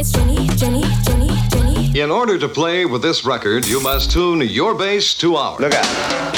It's Jenny, Jenny, Jenny, Jenny. In order to play with this record, you must tune your bass to ours. Look out.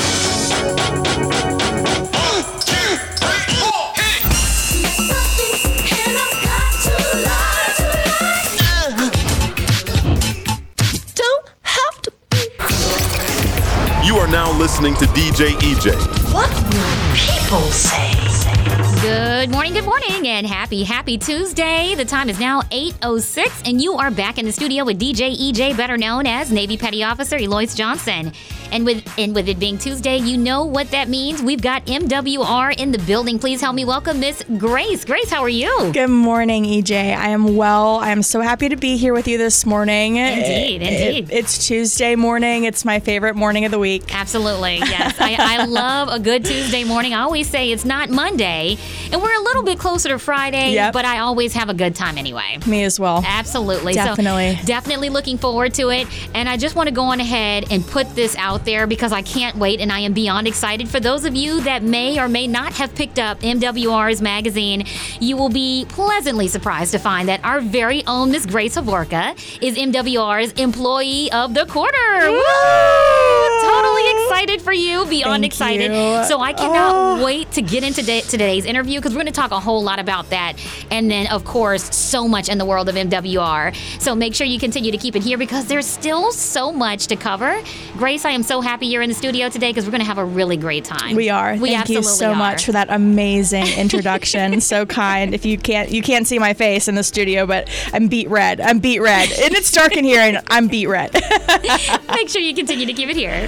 You are now listening to DJ EJ. What will people say? Good morning, and happy Tuesday. The time is now 8:06, and you are back in the studio with DJ EJ, better known as Navy Petty Officer Eloise Johnson. And with it being Tuesday, you know what that means. We've got MWR in the building. Please help me welcome Miss Grace. Grace, how are you? Good morning, EJ. I am well. I am so happy to be here with you this morning. Indeed. It's Tuesday morning. It's my favorite morning of the week. Absolutely, yes. I love a good Tuesday morning. I always say it's not Monday, and we're a little bit closer to Friday, but I always have a good time anyway. Me as well. Absolutely. Definitely. So definitely looking forward to it. And I just want to go on ahead and put this out there because I can't wait, and I am beyond excited. For those of you that may or may not have picked up MWR's magazine, you will be pleasantly surprised to find that our very own Miss Grace Havorka is MWR's Employee of the Quarter. Woo! Totally excited for you, beyond Thank excited. you. So I cannot wait to get into today's interview because we're going to talk a whole lot about that. And then, of course, so much in the world of MWR. So make sure you continue to keep it here because there's still so much to cover. Grace, I am so happy you're in the studio today because we're going to have a really great time. We are. We Thank you so much for that amazing introduction. So kind. If you can't see my face in the studio, but I'm beet red. And it's dark in here, and I'm beet red. Make sure you continue to keep it here.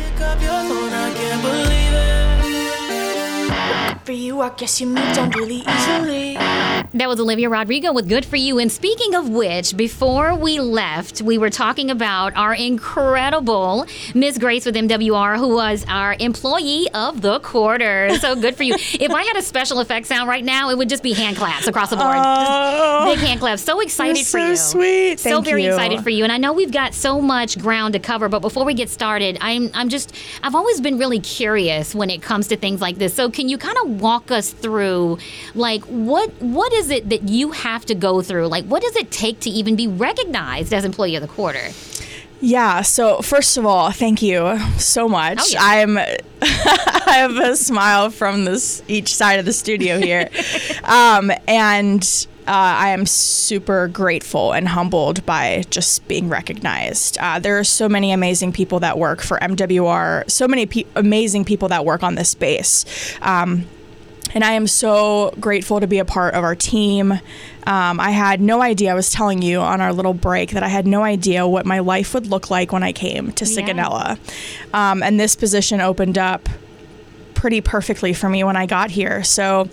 For you, I guess you moved on really easily. That was Olivia Rodrigo with Good For You. And speaking of which, before we left, we were talking about our incredible Miss Grace with MWR, who was our Employee of the Quarter. So good for you. If I had a special effects sound right now, it would just be hand claps across the board. Oh, Big hand claps. So excited for you. So sweet. So Thank very you. excited for you. And I know we've got so much ground to cover, but before we get started, I've always been really curious when it comes to things like this. So can you kind of walk us through, like, what is it that you have to go through? Like, what does it take to even be recognized as Employee of the Quarter? Yeah. So first of all, thank you so much. Oh, yeah. I have a smile from each side of the studio here, and I am super grateful and humbled by just being recognized. There are so many amazing people that work for MWR. So many amazing people that work on this space. And I am so grateful to be a part of our team. I had no idea, I was telling you on our little break, that I had no idea what my life would look like when I came to Sigonella. And this position opened up pretty perfectly for me when I got here. So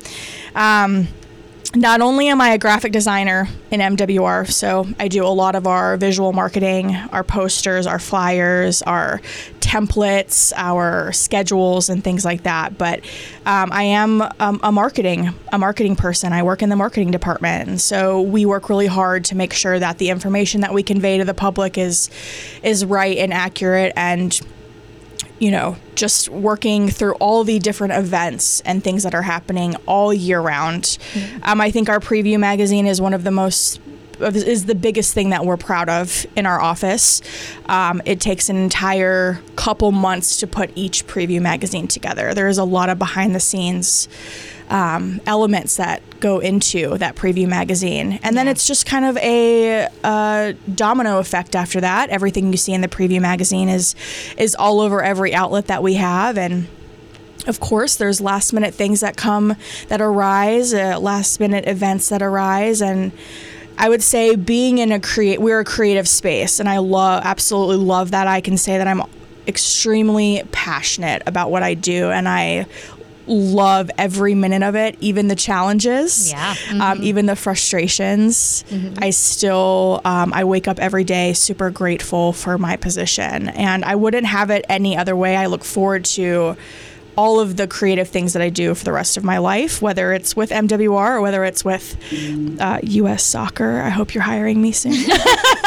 not only am I a graphic designer in MWR, so I do a lot of our visual marketing, our posters, our flyers, our templates, our schedules, and things like that. But I am a marketing person. I work in the marketing department, and so we work really hard to make sure that the information that we convey to the public is right and accurate, and just working through all the different events and things that are happening all year round. Mm-hmm. I think our preview magazine is is the biggest thing that we're proud of in our office. It takes an entire couple months to put each preview magazine together. There is a lot of behind the scenes elements that go into that preview magazine. And then it's just kind of a domino effect after that. Everything you see in the preview magazine is all over every outlet that we have. And of course, there's last minute things that arise, last minute events that arise. And I would say being in we're a creative space, and I absolutely love that. I can say that I'm extremely passionate about what I do, and I love every minute of it, even the challenges, even the frustrations. I still, I wake up every day super grateful for my position, and I wouldn't have it any other way. I look forward to all of the creative things that I do for the rest of my life, whether it's with MWR or whether it's with U.S. Soccer. I hope you're hiring me soon.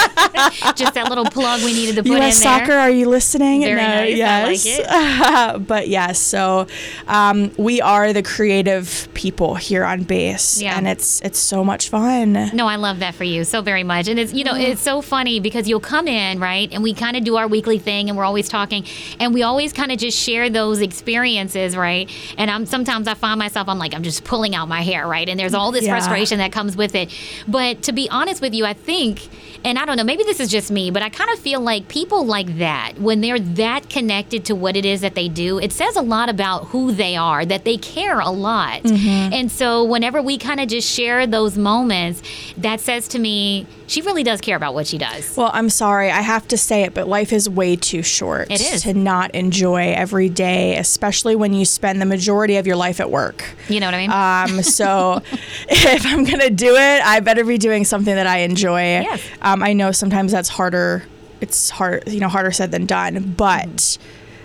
Just that little plug we needed to put in U.S. there. Soccer, are you listening? Very nice. Yes. I like it. But yes, so we are the creative people here on base, Yeah. and it's so much fun. No, I love that for you so very much. And it's, it's so funny because you'll come in, right? And we kind of do our weekly thing and we're always talking and we always kind of just share those experiences, right? And sometimes I find myself, I'm just pulling out my hair, right? And there's all this Yeah. frustration that comes with it. But to be honest with you, I think, and I don't know, maybe this is just me, but I kind of feel like people like that, when they're that connected to what it is that they do, it says a lot about who they are, that they care a lot. And so whenever we kind of just share those moments, that says to me, she really does care about what she does. Well, I'm sorry, I have to say it, but life is way too short It is. to not enjoy every day, especially when you spend the majority of your life at work. You know what I mean? So if I'm going to do it, I better be doing something that I enjoy. Yes. I know sometimes that's harder. It's harder said than done, but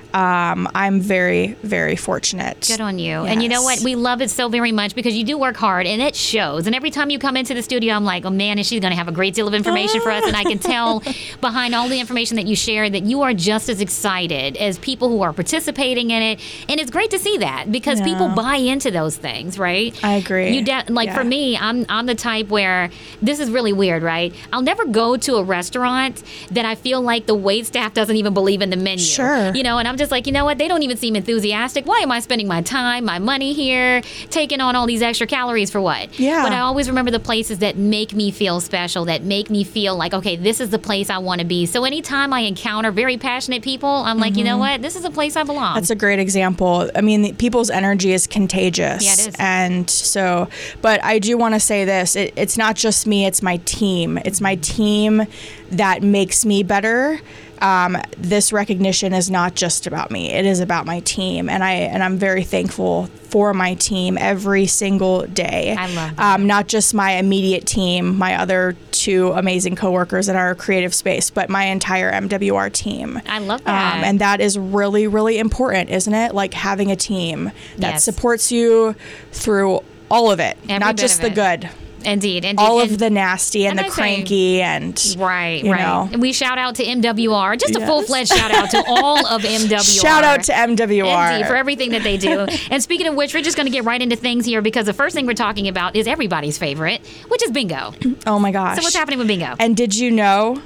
I'm very, very fortunate. Good on you. And you know what? Yes. We love it so very much because you do work hard and it shows. And every time you come into the studio, I'm like, oh man, is she going to have a great deal of information for us? And I can tell behind all the information that you share that you are just as excited as people who are participating in it. And it's great to see that because people buy into those things, right? I agree. For me, I'm the type where this is really weird, right? I'll never go to a restaurant that I feel like the wait staff doesn't even believe in the menu. Sure. And I'm just like, you know what? They don't even seem enthusiastic. Why am I spending my time, my money here, taking on all these extra calories for what? Yeah. But I always remember the places that make me feel special, that make me feel like, okay, this is the place I want to be. So anytime I encounter very passionate people, I'm like, you know what? This is a place I belong. That's a great example. I mean, people's energy is contagious. Yeah, it is. And so, but I do want to say this. It's not just me, it's my team. It's my team that makes me better. This recognition is not just about me. It is about my team. And I'm very thankful for my team every single day. I love that. Not just my immediate team, my other two amazing coworkers in our creative space, but my entire MWR team. I love that. And that is really, really important, isn't it? Like having a team that Yes. supports you through all of it, Every not bit just of the it. good. Indeed. All And- of the nasty and and the I say- cranky and Right, you right. know. And we shout out to MWR, just a Yes. full-fledged shout out to all of MWR. Shout out to MWR. Indeed, for everything that they do. And speaking of which, we're just going to get right into things here because the first thing we're talking about is everybody's favorite, which is bingo. Oh my gosh. So what's happening with bingo? And did you know?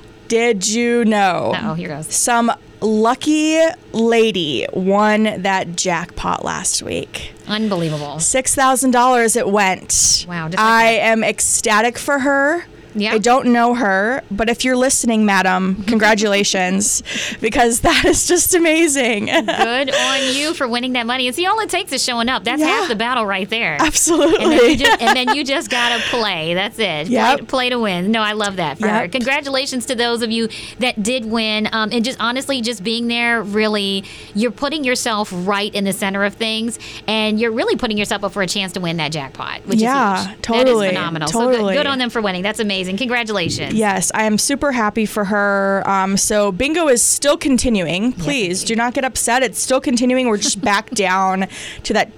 Uh-oh, here goes. Some lucky lady won that jackpot last week. Unbelievable. $6,000 it went. Wow, just like I that. am ecstatic for her. Yeah. I don't know her, but if you're listening, madam, congratulations, because that is just amazing. Good on you for winning that money. And see, all it takes is showing up. That's Yeah. half the battle right there. Absolutely. And then you just gotta play. That's it. Yep. Play to win. No, I love that for her. Yep. Congratulations to those of you that did win. And just honestly, just being there, really, you're putting yourself right in the center of things, and you're really putting yourself up for a chance to win that jackpot, which Yeah, is huge. totally, That is phenomenal. totally. So good on them for winning. That's amazing. Congratulations. Yes, I am super happy for her. So bingo is still continuing. Please do not get upset. It's still continuing. We're just back down to that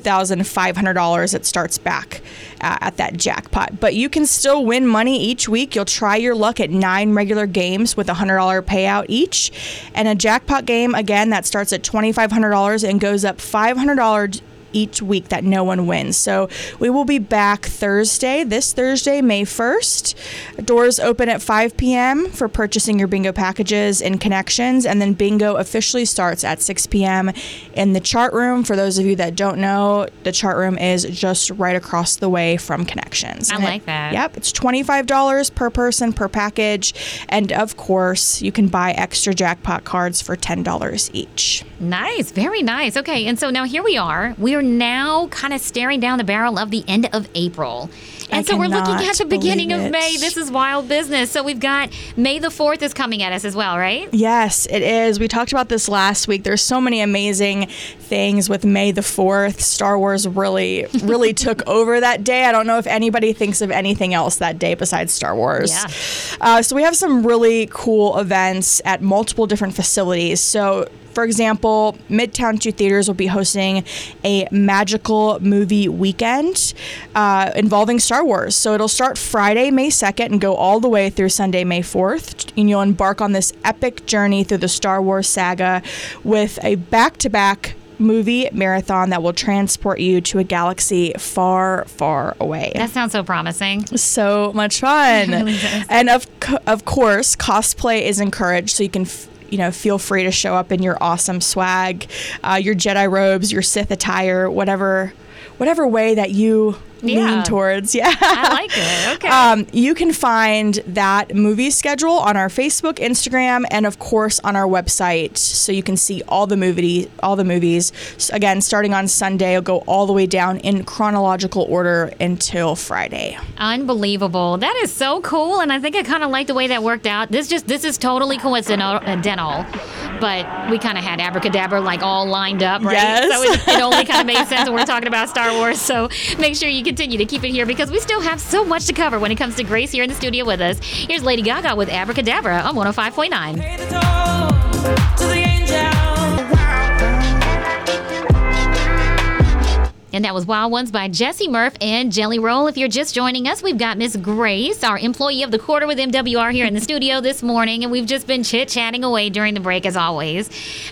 $2,500. It starts back at that jackpot. But you can still win money each week. You'll try your luck at 9 regular games with a $100 payout each. And a jackpot game, again, that starts at $2,500 and goes up $500 each week that no one wins. So we will be back this Thursday, May 1st. Doors open at 5 p.m. for purchasing your bingo packages and connections, and then bingo officially starts at 6 p.m. in the chart room. For those of you that don't know, the chart room is just right across the way from connections. I And like that. Yep, it's $25 per person per package, and of course, you can buy extra jackpot cards for $10 each. Nice, very nice. Okay, and so now here we are. We are now kind of staring down the barrel of the end of April. And so we're looking cannot at the beginning of believe May. it. This is wild business. So we've got May the 4th is coming at us as well, right? Yes, it is. We talked about this last week. There's so many amazing things with May the 4th. Star Wars really took over that day. I don't know if anybody thinks of anything else that day besides Star Wars. Yeah. So we have some really cool events at multiple different facilities. So for example, Midtown 2 Theaters will be hosting a magical movie weekend involving Star Wars. So it'll start Friday, May 2nd and go all the way through Sunday, May 4th. And you'll embark on this epic journey through the Star Wars saga with a back-to-back movie marathon that will transport you to a galaxy far, far away. That sounds so promising. So much fun. And of course, cosplay is encouraged, so you can feel free to show up in your awesome swag, your Jedi robes, your Sith attire, whatever way that you lean towards. Yeah. I like it. Okay. You can find that movie schedule on our Facebook, Instagram, and of course on our website. So you can see all the movies. So again, starting on Sunday, it'll go all the way down in chronological order until Friday. Unbelievable. That is so cool. And I think I kind of like the way that worked out. This is totally coincidental, but we kind of had Abracadabra like all lined up, right? Yes. So it only kind of made sense when we're talking about Star Wars. So make sure you continue to keep it here because we still have so much to cover when it comes to Grace here in the studio with us. Here's Lady Gaga with Abracadabra on 105.9. And that was Wild Ones by Jesse Murph and Jelly Roll. If you're just joining us, we've got Miss Grace, our employee of the quarter with MWR here in the studio this morning, and we've just been chit-chatting away during the break as always.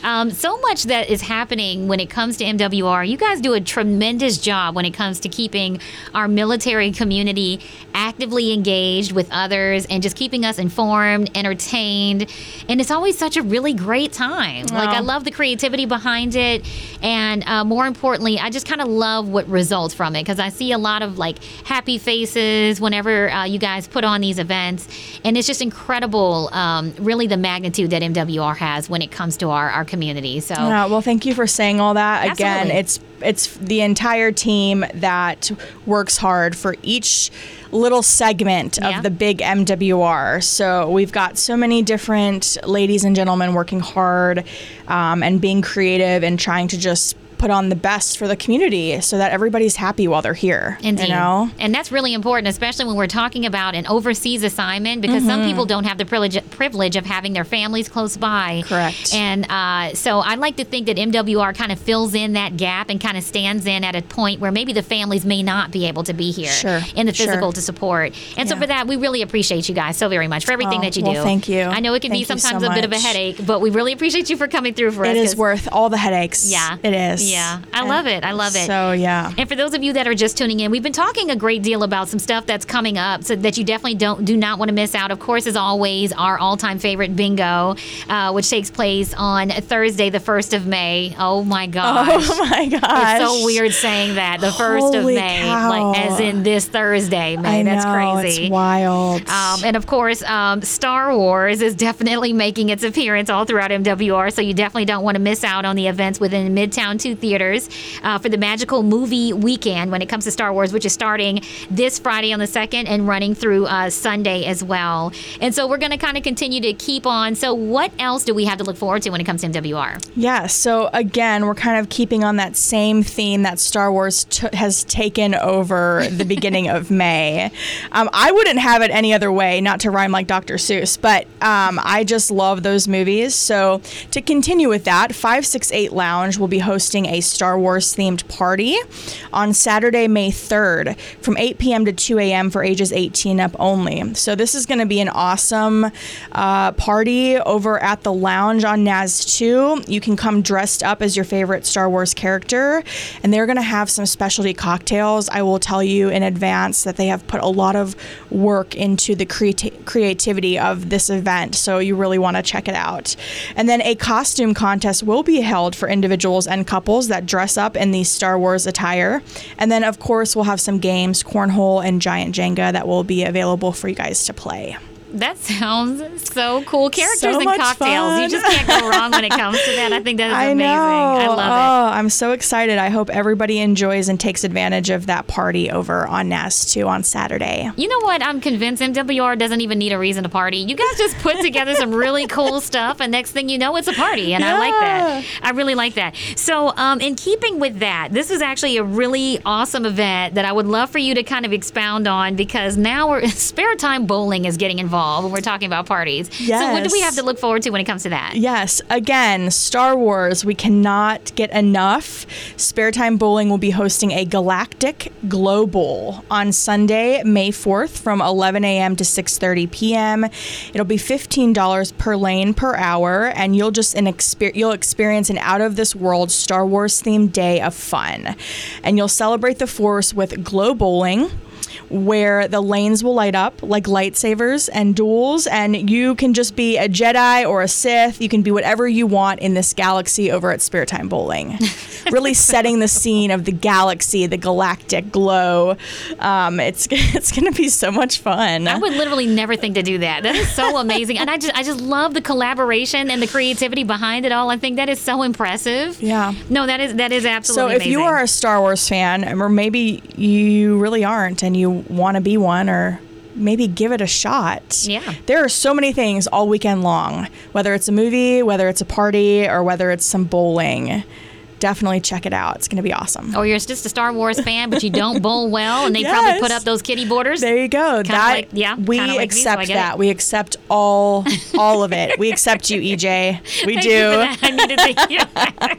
So much that is happening when it comes to MWR. You guys do a tremendous job when it comes to keeping our military community actively engaged with others and just keeping us informed, entertained, and it's always such a really great time. Wow. Like, I love the creativity behind it, and more importantly, I just kind of love what results from it because I see a lot of like happy faces whenever you guys put on these events, and it's just incredible really the magnitude that MWR has when it comes to our community. So well, thank you for saying all that. Absolutely. Again, it's the entire team that works hard for each little segment of the big MWR. So we've got so many different ladies and gentlemen working hard and being creative and trying to just put on the best for the community so that everybody's happy while they're here. Indeed. You know? And that's really important, especially when we're talking about an overseas assignment, because some people don't have the privilege of having their families close by. Correct. And so I like to think that MWR kind of fills in that gap and kind of stands in at a point where maybe the families may not be able to be here in the physical to support. And so for that, we really appreciate you guys so very much for everything that you do. Well, thank you. I know it can be Thank you sometimes so a bit of a much. headache, but we really appreciate you for coming through for us. It is worth all the headaches. Yeah. It is. Yeah. I love it. I love it. So, yeah. And for those of you that are just tuning in, we've been talking a great deal about some stuff that's coming up so that you definitely do not want to miss out. Of course, as always, our all-time favorite bingo, which takes place on Thursday, the 1st of May. Oh, my gosh. Oh, my gosh. It's so weird saying that, the 1st of Holy May, cow. like as in this Thursday, May. I That's know, crazy. It's wild. And of course, Star Wars is definitely making its appearance all throughout MWR, so you definitely don't want to miss out on the events within Midtown 2 Theaters for the Magical Movie Weekend when it comes to Star Wars, which is starting this Friday on the 2nd and running through Sunday as well. And so we're going to kind of continue to keep on. So what else do we have to look forward to when it comes to MWR? Yeah, so again, we're kind of keeping on that same theme that Star Wars has taken over the beginning of May. I wouldn't have it any other way, not to rhyme like Dr. Seuss, but I just love those movies. So to continue with that, 568 Lounge will be hosting a Star Wars themed party on Saturday, May 3rd from 8 p.m. to 2 a.m. for ages 18 up only. So this is going to be an awesome party over at the lounge on Naz 2. You can come dressed up as your favorite Star Wars character, and they're going to have some specialty cocktails. I will tell you in advance that they have put a lot of work into the creativity of this event, so you really want to check it out. And then a costume contest will be held for individuals and couples that dress up in the Star Wars attire. And then, of course, we'll have some games, cornhole and giant Jenga, that will be available for you guys to play. That sounds so cool. Characters So and much cocktails. fun. You just can't go wrong when it comes to that. I think that is amazing. I love it. I'm so excited. I hope everybody enjoys and takes advantage of that party over on Naz 2 on Saturday. You know what? I'm convinced MWR doesn't even need a reason to party. You guys just put together some really cool stuff, and next thing you know, it's a party, and I like that. I really like that. So, in keeping with that, this is actually a really awesome event that I would love for you to kind of expound on, because now Spare Time Bowling is getting involved. alcohol when we're talking about parties. Yes. So what do we have to look forward to when it comes to that? Yes. Again, Star Wars, we cannot get enough. Spare Time Bowling will be hosting a Galactic Glow Bowl on Sunday, May 4th from 11 a.m. to 6:30 p.m. It'll be $15 per lane per hour, and you'll experience an out-of-this-world Star Wars-themed day of fun. And you'll celebrate the Force with Glow Bowling, where the lanes will light up like lightsabers and duels, and you can just be a Jedi or a Sith. You can be whatever you want in this galaxy over at Spare Time Bowling. Really setting the scene of the galaxy, the galactic glow. It's going to be so much fun. I would literally never think to do that. That is so amazing. And I just love the collaboration and the creativity behind it all. I think that is so impressive. Yeah. No, that is absolutely So if amazing. you are a Star Wars fan, or maybe you really aren't and you want to be one, or maybe give it a shot. Yeah. There are so many things all weekend long, whether it's a movie, whether it's a party, or whether it's some bowling. Definitely check it out. It's going to be awesome. Or you're just a Star Wars fan, but you don't bowl well, and they Yes. probably put up those kitty borders. There you go. We kinda like accept these, so I get that. it. We accept all of it. We accept you, EJ. We Thank do. you for that. I needed to hear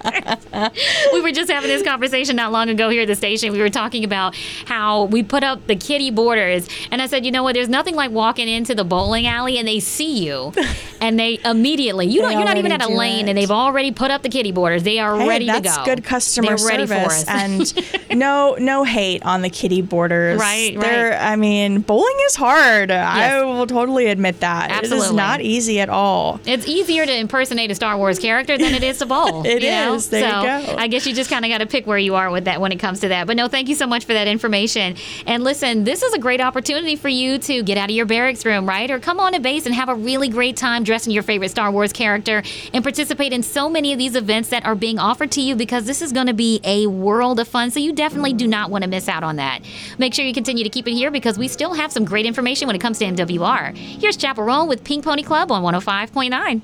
that. We were just having this conversation not long ago here at the station. We were talking about how we put up the kitty borders, and I said, you know what? There's nothing like walking into the bowling alley and they see you, and they immediately you're not even at a already do lane, it. and they've already put up the kitty borders. They are ready to go. That's good customer They're ready service, for us. and no hate on the kitty borders. Right. I mean, bowling is hard. I will totally admit that. It is Absolutely. not easy at all. It's easier to impersonate a Star Wars character than it is to bowl. It you know? is. There you so go. I guess you just kind of got to pick where you are with that when it comes to that. But no, thank you so much for that information. And listen, this is a great opportunity for you to get out of your barracks room, right? Or come on to base and have a really great time dressing your favorite Star Wars character and participate in so many of these events that are being offered to you, because this is going to be a world of fun. So you definitely do not want to miss out on that. Make sure you continue to keep it here, because we still have some great information when it comes to MWR. Here's Chaperone with Pink Pony Club on 105.9. I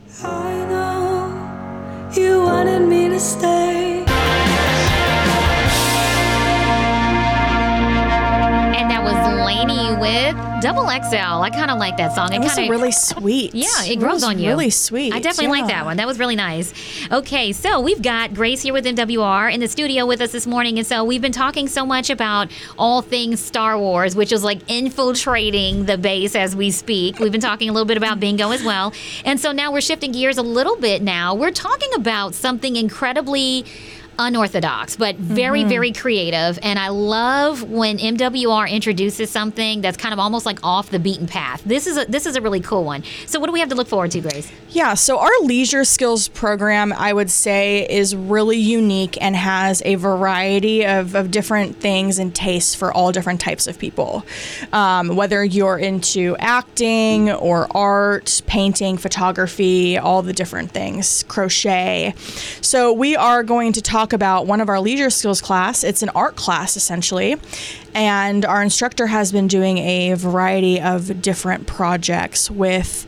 know you wanted me to stay. And that was Lainey with Double XL. I kind of like that song. It was really sweet. Yeah, it grows was on you. Really sweet. I definitely like that one. That was really nice. Okay, so we've got Grace here with MWR in the studio with us this morning. And so we've been talking so much about all things Star Wars, which is like infiltrating the base as we speak. We've been talking a little bit about bingo as well. And so now we're shifting gears a little bit now. We're talking about something incredibly unorthodox, but very, very creative. And I love when MWR introduces something that's kind of almost like off the beaten path. This is a really cool one. So what do we have to look forward to, Grace? Yeah, so our leisure skills program, I would say, is really unique and has a variety of different things and tastes for all different types of people. Whether you're into acting or art, painting, photography, all the different things, crochet. So we are going to talk about one of our leisure skills class. It's an art class, essentially. And our instructor has been doing a variety of different projects with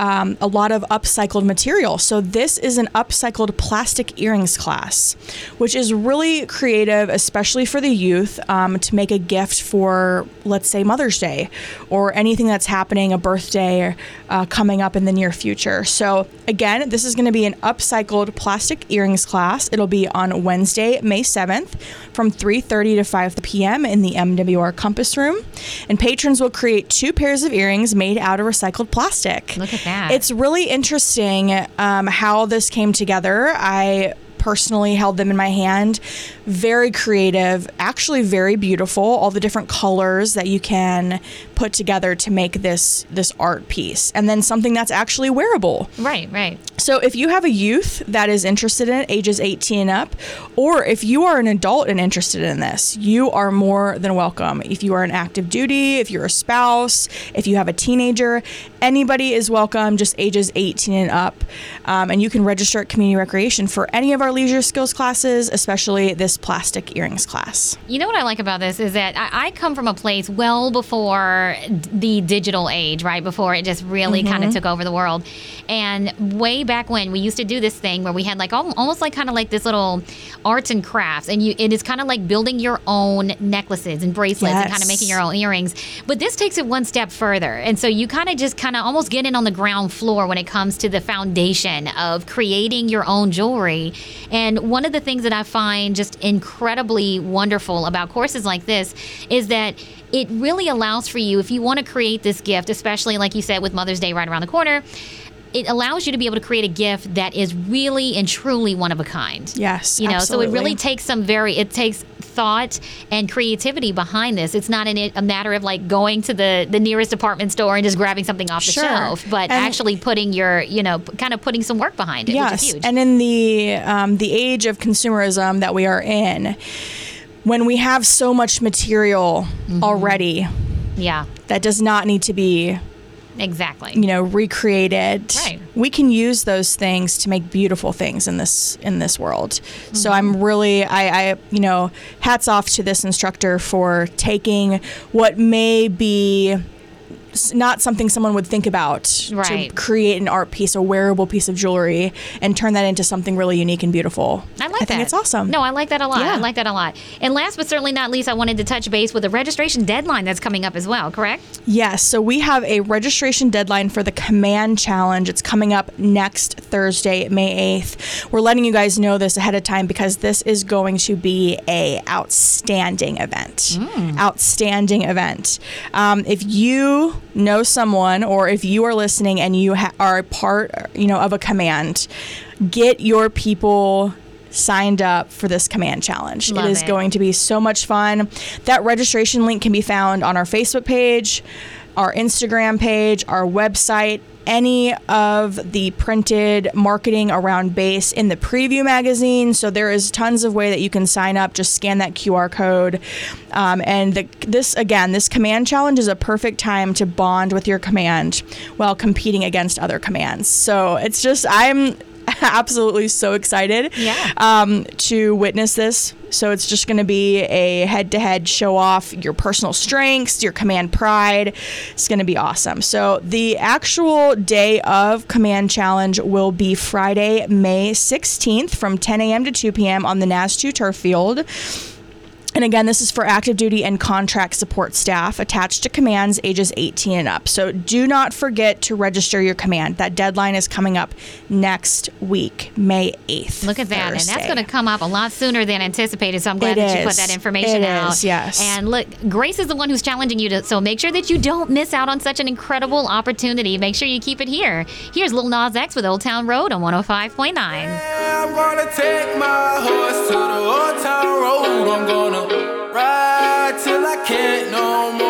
a lot of upcycled material. So this is an upcycled plastic earrings class, which is really creative, especially for the youth, to make a gift for, let's say, Mother's Day or anything that's happening, a birthday coming up in the near future. So again, this is going to be an upcycled plastic earrings class. It'll be on Wednesday, May 7th from 3:30 to 5 p.m. in the MWR Compass Room. And patrons will create 2 pairs of earrings made out of recycled plastic. Look at that. It's really interesting how this came together. I personally held them in my hand. Very creative, actually very beautiful. All the different colors that you can put together to make this art piece, and then something that's actually wearable. Right. So if you have a youth that is interested in it, ages 18 and up, or if you are an adult and interested in this, you are more than welcome. If you are an active duty, if you're a spouse, if you have a teenager, anybody is welcome, just ages 18 and up. And you can register at Community Recreation for any of our leisure skills classes, especially this plastic earrings class. You know what I like about this is that I come from a place well before the digital age, right? Before it just really kind of took over the world. And way back when, we used to do this thing where we had like almost like kind of like this little arts and crafts. And it is kind of like building your own necklaces and bracelets and kind of making your own earrings. But this takes it one step further. And so you kind of almost get in on the ground floor when it comes to the foundation of creating your own jewelry. And one of the things that I find just incredibly wonderful about courses like this is that it really allows for you, if you want to create this gift, especially like you said with Mother's Day right around the corner, it allows you to be able to create a gift that is really and truly one of a kind. Yes, you know, absolutely. so it really takes it takes thought and creativity behind this. It's not a matter of like going to the nearest department store and just grabbing something off the shelf, but actually putting kind of putting some work behind it, which is huge. And in the age of consumerism that we are in, when we have so much material already, that does not need to be recreated. Right. We can use those things to make beautiful things in this world. So I'm really, I hats off to this instructor for taking what may be not something someone would think about to create an art piece, a wearable piece of jewelry, and turn that into something really unique and beautiful. I think it's awesome. No, I like that a lot. Yeah. I like that a lot. And last but certainly not least, I wanted to touch base with a registration deadline that's coming up as well, correct? Yes. So we have a registration deadline for the Command Challenge. It's coming up next Thursday, May 8th. We're letting you guys know this ahead of time because this is going to be a outstanding event. Outstanding event. If you know someone, or if you are listening and you are a part, of a command, get your people signed up for this Command Challenge. It is going to be so much fun. That registration link can be found on our Facebook page, our Instagram page, our website, any of the printed marketing around base in the preview magazine. So there is tons of way that you can sign up. Just scan that QR code. And this Command Challenge is a perfect time to bond with your command while competing against other commands. So it's just, I'm absolutely so excited to witness this. So it's just going to be a head-to-head show off your personal strengths, your command pride. It's going to be awesome. So the actual day of Command Challenge will be Friday, May 16th from 10 a.m. to 2 p.m. on the NAS2 turf field. And again, this is for active duty and contract support staff attached to commands ages 18 and up. So do not forget to register your command. That deadline is coming up next week, May 8th. Look at that. Thursday. And that's going to come up a lot sooner than anticipated. So I'm glad that you put that information out. Yes. And look, Grace is the one who's challenging you so make sure that you don't miss out on such an incredible opportunity. Make sure you keep it here. Here's Lil Nas X with Old Town Road on 105.9. I'm gonna take my